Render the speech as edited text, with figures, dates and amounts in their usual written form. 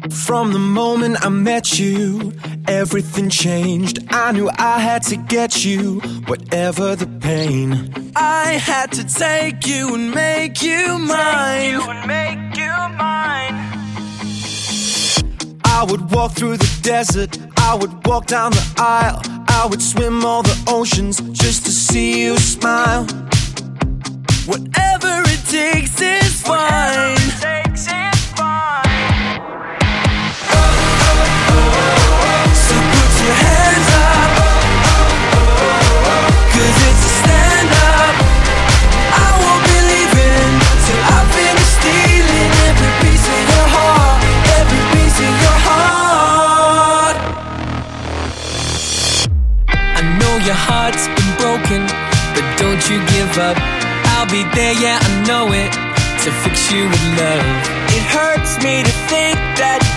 From the moment I met you, everything changed. I knew I had to get you, whatever the pain. I had to take you and make you mine. I would walk through the desert, I would walk down the aisle, I would swim all the oceans just to see you smile. Whatever it takes is fine. So put your hands up, 'cause it's a stand up. I won't be leaving till I finish stealing every piece of your heart, every piece of your heart. I know your heart's been broken, but don't you give up. I'll be there, yeah, I know it, to fix you with love. It hurts me to think that